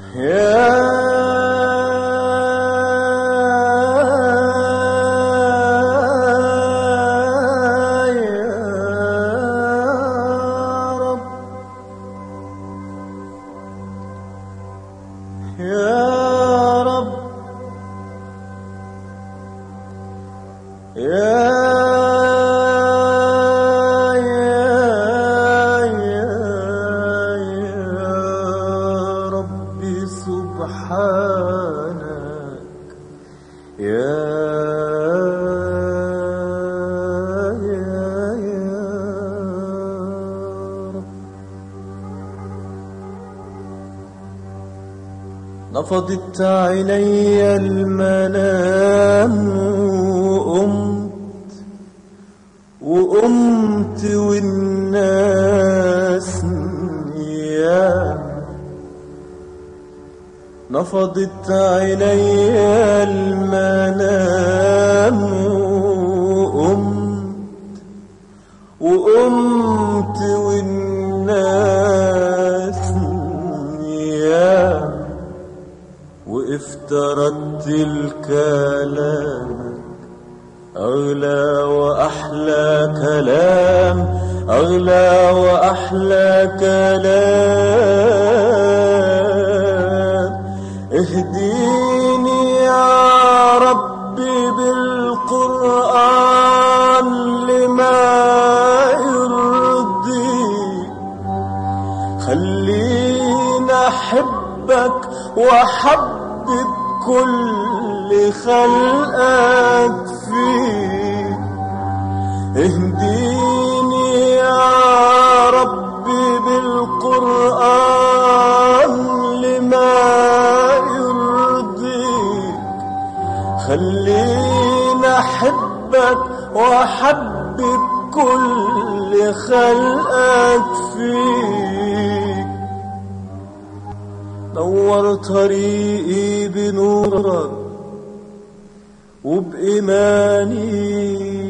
نفضت عيني المنام وقمت والناس نيام. نفضت عيني المنام وقمت والناس نيام. وافترضت الكلام أغلى وأحلى كلام، أغلى وأحلى كلام. اهديني يا ربي بالقرآن لما يرضيك، خلينا أحبك وأحبب كل خلقك فيك. اهديني يا ربي بالقرآن لما يرضيك، خلينا أحبك وأحبب كل خلقك فيك. نور طريقي بنورك وبإيماني